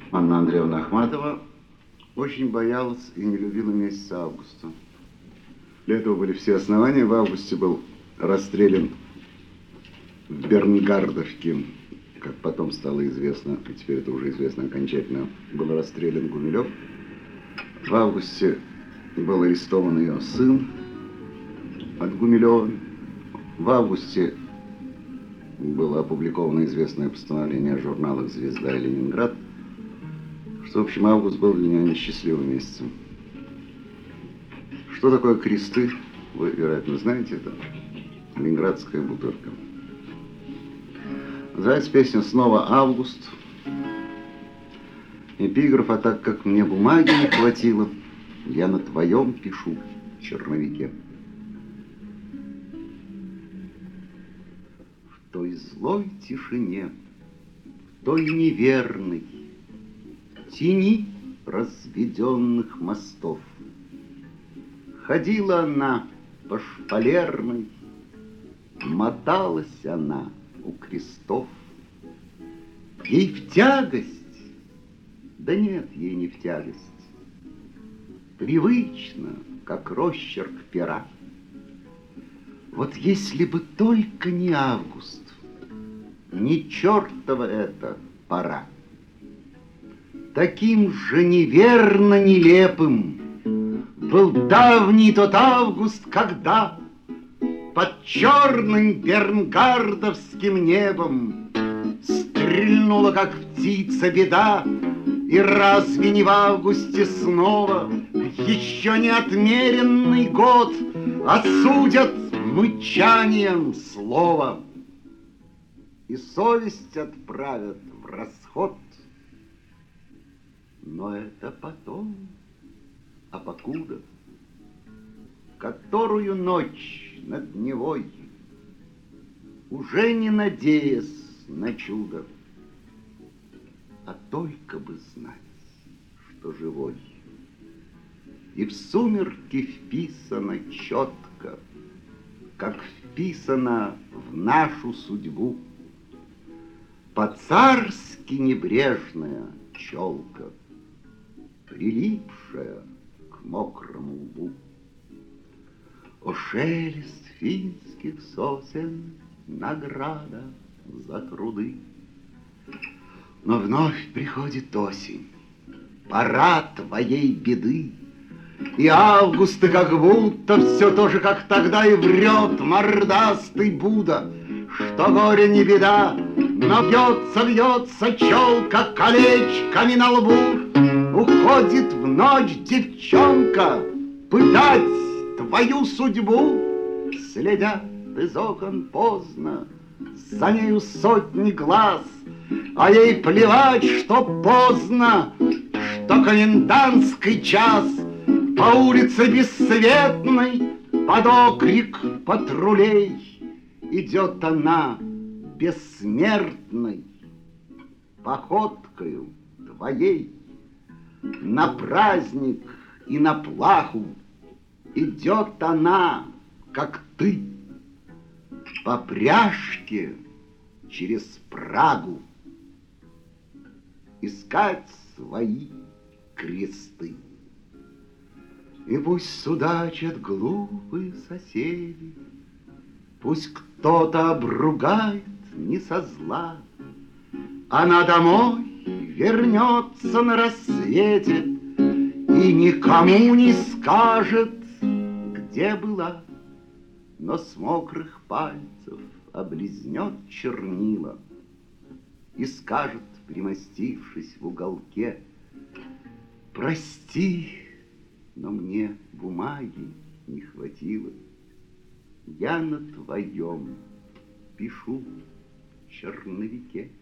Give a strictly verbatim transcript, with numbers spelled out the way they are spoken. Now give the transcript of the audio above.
Анна Андреевна Ахматова очень боялась и не любила месяца августа. Для этого были все основания. В августе был расстрелян в Бернгардовке, как потом стало известно, и теперь это уже известно окончательно, был расстрелян Гумилев. В августе был арестован ее сын от Гумилева. В августе было опубликовано известное постановление в журналах «Звезда» и «Ленинград», что, в общем, август был для нее несчастливым месяцем. Что такое кресты, вы, вероятно, знаете, это ленинградская бутырка. Называется песня «Снова август». Эпиграф: «А так как мне бумаги не хватило, я на твоем пишу черновике». В той злой тишине, в той неверной тени разведенных мостов ходила она по шпалерной, моталась она у крестов. Ей в тягость, да нет, ей не в тягость, привычно, как росчерк пера. Вот если бы только не август, не чертова эта пора, таким же неверно нелепым был давний тот август, когда под черным бернгардовским небом стрельнула, как птица, беда. И разве не в августе снова еще не отмеренный год осудят мычанием слова и совесть отправят в расход? Но это потом, а покуда, которую ночь над Невой, уже не надеясь на чудо, а только бы знать, что живой. И в сумерки вписано четко, как вписано в нашу судьбу, по-царски небрежная челка, прилипшая к мокрому лбу. О, шелест финских сосен, награда за труды! Но вновь приходит осень, пора твоей беды, и августа как будто все то же, как тогда, и врет мордастый Будда, что горе не беда, но бьется, бьется челка колечками на лбу. Уходит в ночь девчонка пытать твою судьбу, следят из окон поздно, за нею сотни глаз, а ей плевать, что поздно, что комендантский час. По улице бесцветной под окрик патрулей идет она бессмертной походкою твоей. На праздник и на плаху идет она, как ты, по пряжке через Прагу искать свои кресты. И пусть судачат глупые соседи, пусть кто-то обругает не со зла, она домой вернется на рассвете и никому не скажет, где была, но с мокрых пальцев облизнет чернила и скажет, примостившись в уголке: прости, но мне бумаги не хватило, я на твоем пишу черновике.